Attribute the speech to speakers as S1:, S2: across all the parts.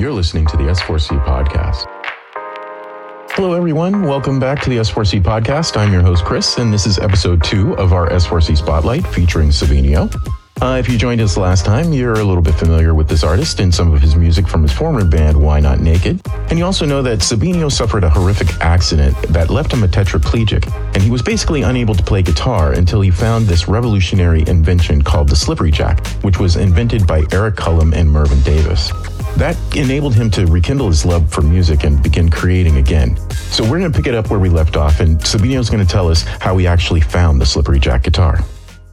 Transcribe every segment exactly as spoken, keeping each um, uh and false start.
S1: You're listening to the S four C Podcast. Hello, everyone. Welcome back to the S four C Podcast. I'm your host, Chris, and this is episode two of our S four C Spotlight featuring Savinio. Uh, if you joined us last time, you're a little bit familiar with this artist and some of his music from his former band, Why Not Naked. And you also know that Savinio suffered a horrific accident that left him a tetraplegic, and he was basically unable to play guitar until he found this revolutionary invention called the slippery jack, which was invented by Eric Cullum and Mervyn Davis. That enabled him to rekindle his love for music and begin creating again. So we're going to pick it up where we left off, and Savinio's going to tell us how he actually found the slippery jack guitar.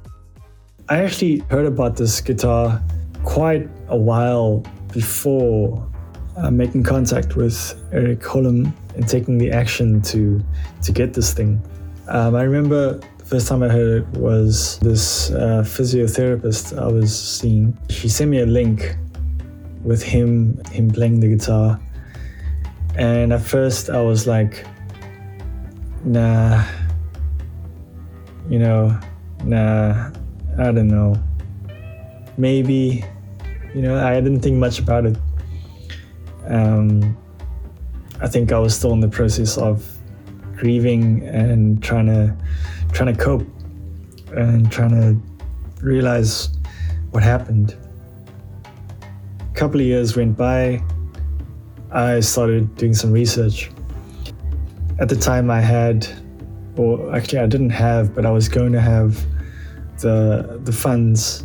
S2: I actually heard about this guitar quite a while before uh, making contact with Eric Cullum and taking the action to to get this thing. Um, I remember the first time I heard it was this uh, physiotherapist I was seeing. She sent me a link with him him playing the guitar, and at first I was like, nah, you know, nah. I don't know, maybe, you know, I didn't think much about it. Um, I think I was still in the process of grieving and trying to, trying to cope and trying to realize what happened. A couple of years went by, I started doing some research. At the time I had, or actually I didn't have, but I was going to have the the funds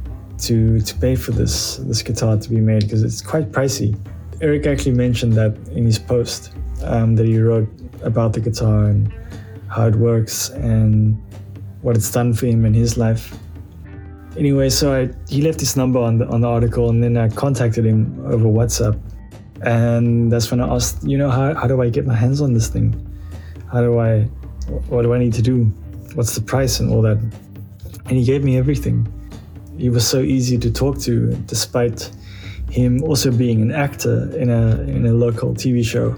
S2: to to pay for this this guitar to be made, because it's quite pricey. Eric actually mentioned that in his post um, that he wrote about the guitar and how it works and what it's done for him in his life. Anyway, so I, he left his number on the on the article, and then I contacted him over WhatsApp, and that's when I asked, you know, how how do I get my hands on this thing? How do I, what do I need to do? What's the price and all that? And he gave me everything. He was so easy to talk to, despite him also being an actor in a in a local T V show.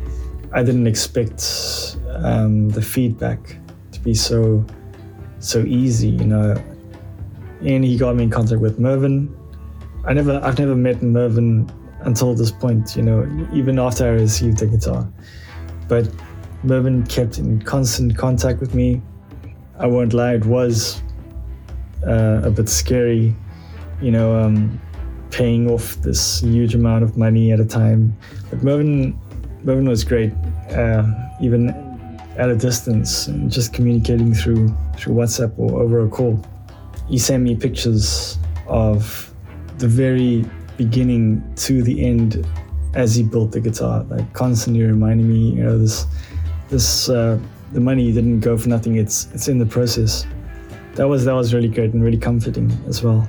S2: I didn't expect um, the feedback to be so so easy, you know. And he got me in contact with Mervyn. I never, I've never met Mervyn until this point, you know, even after I received the guitar. But Mervyn kept in constant contact with me. I won't lie, it was Uh, a bit scary, you know, um, paying off this huge amount of money at a time. But Mervyn, Mervyn was great, uh, even at a distance, and just communicating through through WhatsApp or over a call. He sent me pictures of the very beginning to the end as he built the guitar, like constantly reminding me, you know, this this uh, the money didn't go for nothing. It's it's in the process. That was that was really great and really comforting as well.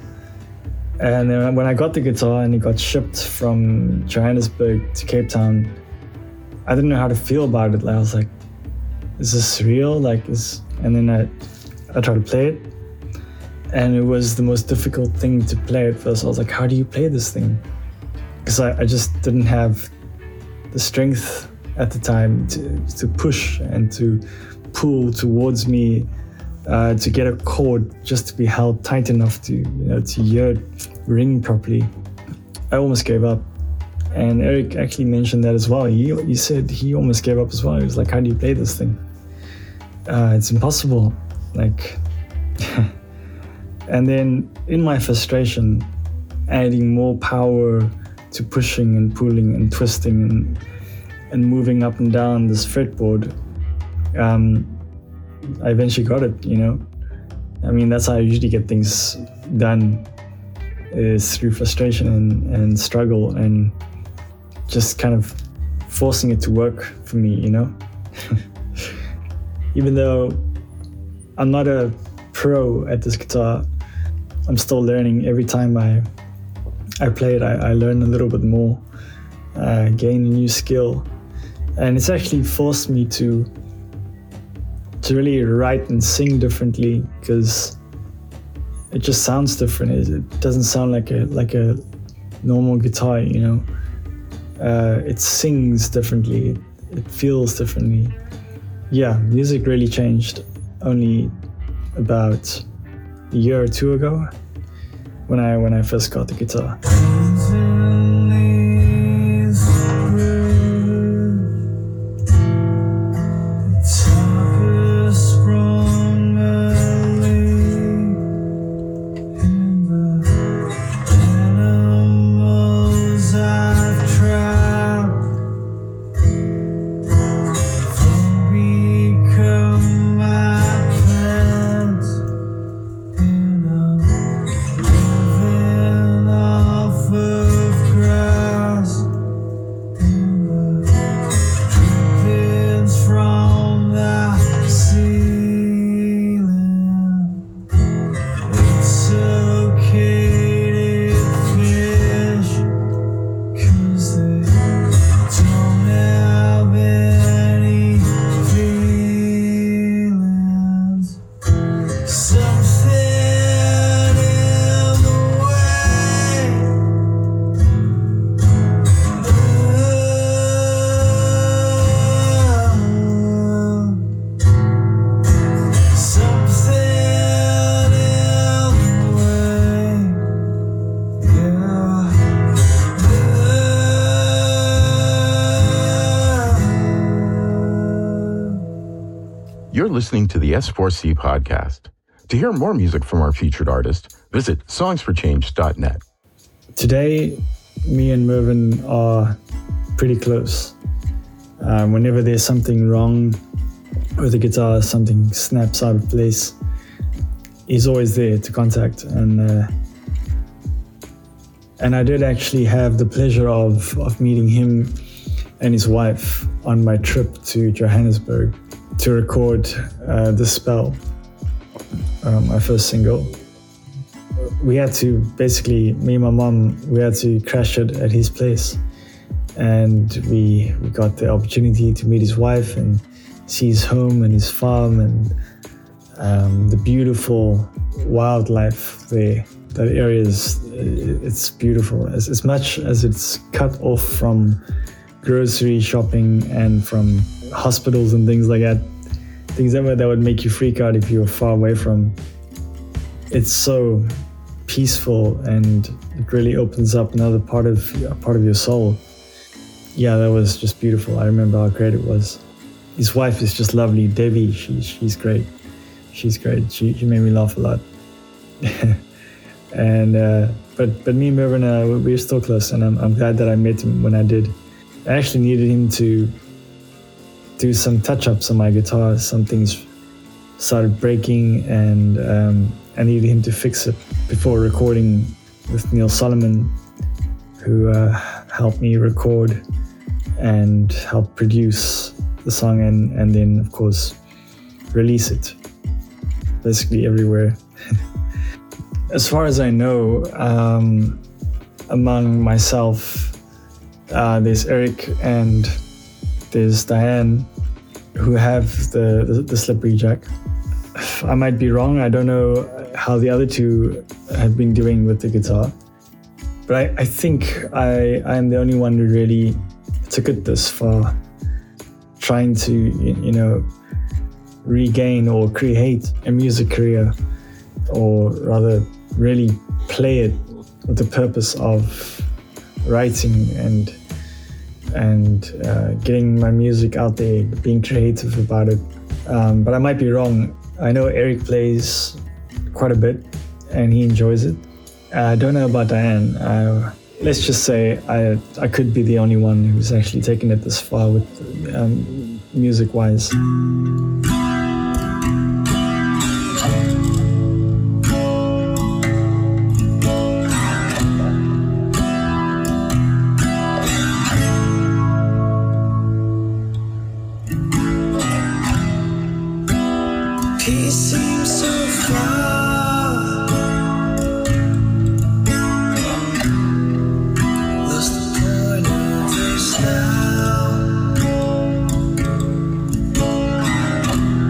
S2: And then when I got the guitar and it got shipped from Johannesburg to Cape Town, I didn't know how to feel about it. Like, I was like, is this real? Like, is and then I I tried to play it, and it was the most difficult thing to play at first. I was like, how do you play this thing? Because I, I just didn't have the strength at the time to to push and to pull towards me. Uh, to get a chord just to be held tight enough to, you know, to hear it ring properly. I almost gave up. And Eric actually mentioned that as well. He, he said he almost gave up as well. He was like, how do you play this thing? Uh, it's impossible. Like, and then in my frustration, adding more power to pushing and pulling and twisting and, and moving up and down this fretboard, um, I eventually got it, you know. I mean, that's how I usually get things done, is through frustration and, and struggle and just kind of forcing it to work for me, you know. Even though I'm not a pro at this guitar, I'm still learning. Every time I I play it, I, I learn a little bit more, uh, gain a new skill. And it's actually forced me to to really write and sing differently, because it just sounds different. It, it doesn't sound like a like a normal guitar, you know. Uh, it sings differently. It, it feels differently. Yeah, music really changed only about a year or two ago when I when I first got the guitar.
S1: You're listening to the S four C podcast. To hear more music from our featured artist, visit songs for change dot net.
S2: Today, me and Mervyn are pretty close. Um, whenever there's something wrong with the guitar, something snaps out of place, he's always there to contact. And uh, and I did actually have the pleasure of, of meeting him and his wife on my trip to Johannesburg to record uh, The Spell, uh, my first single. We had to basically, me and my mom, we had to crash it at his place. And we, we got the opportunity to meet his wife and see his home and his farm and um, the beautiful wildlife there. That area is, it's beautiful. As, as much as it's cut off from grocery shopping and from hospitals and things like that, things that would, that would make you freak out if you were far away from. It's so peaceful and it really opens up another part of part of your soul. Yeah, that was just beautiful. I remember how great it was. His wife is just lovely, Debbie. She's she's great. She's great. She she made me laugh a lot. and uh, but but me and Mervyn, uh, we're still close, and I'm I'm glad that I met him when I did. I actually needed him to do some touch-ups on my guitar. Some things started breaking, and um, I needed him to fix it before recording with Neil Solomon, who uh, helped me record and help produce the song, and, and then, of course, release it basically everywhere. As far as I know, um, among myself, Uh, there's Eric and there's Diane who have the, the, the slippery jack. I might be wrong. I don't know how the other two have been doing with the guitar. But I, I think I, I'm the only one who really took it this far, trying to, you know, regain or create a music career, or rather really play it with the purpose of writing and and uh, getting my music out there, being creative about it. Um, but I might be wrong. I know Eric plays quite a bit and he enjoys it. I don't know about Diane. Uh, let's just say I I could be the only one who's actually taken it this far with um, music-wise.
S3: He seems so far, lost the point of his now.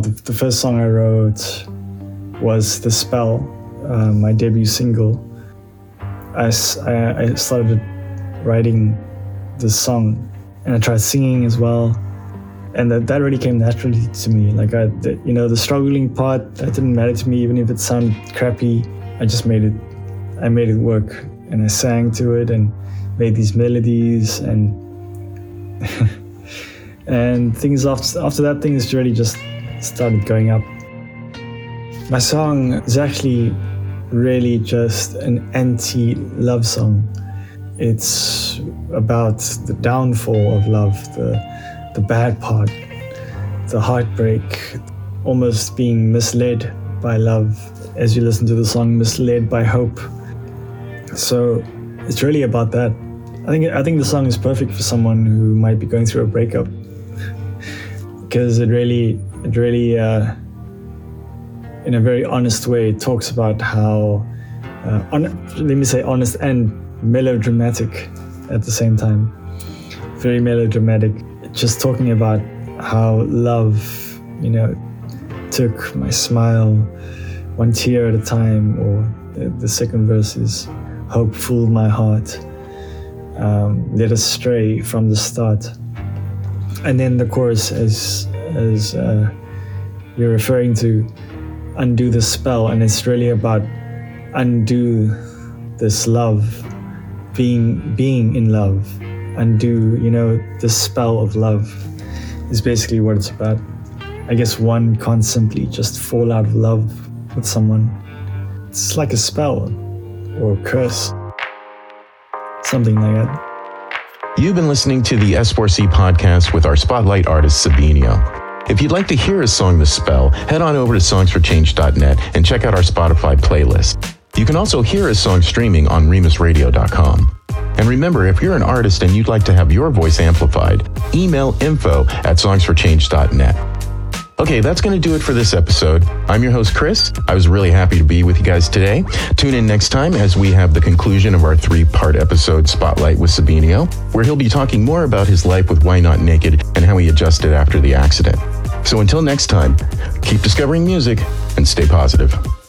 S2: the, the first song I wrote was The Spell, uh, my debut single. I, I, I started writing this song and I tried singing as well. And that, that really came naturally to me. Like, I, the, you know, the struggling part, that didn't matter to me, even if it sounded crappy. I just made it, I made it work. And I sang to it and made these melodies and and things after, after that, things really just started going up. My song is actually really just an anti-love song. It's about the downfall of love, the the bad part, the heartbreak, almost being misled by love as you listen to the song, misled by hope. So it's really about that. I think I think the song is perfect for someone who might be going through a breakup, because it really, it really, uh, in a very honest way, talks about how, uh, on, let me say honest and melodramatic at the same time. Very melodramatic. Just talking about how love, you know, took my smile one tear at a time, or the, the second verse is hope fooled my heart. Um, led astray from the start, and then the chorus, as as uh, you're referring to, undo the spell, and it's really about undo this love, being being in love, undo, you know, the spell of love is basically what it's about. I guess one can't simply just fall out of love with someone. It's like a spell or a curse. Something like that.
S1: You've been listening to the S four C podcast with our spotlight artist, Sabinio. If you'd like to hear his song, The Spell, head on over to songs for change dot net and check out our Spotify playlist. You can also hear his song streaming on remus radio dot com. And remember, if you're an artist and you'd like to have your voice amplified, email info at songs for change dot net. Okay, that's going to do it for this episode. I'm your host, Chris. I was really happy to be with you guys today. Tune in next time as we have the conclusion of our three-part episode Spotlight with Sabinio, where he'll be talking more about his life with Why Not Naked and how he adjusted after the accident. So until next time, keep discovering music and stay positive.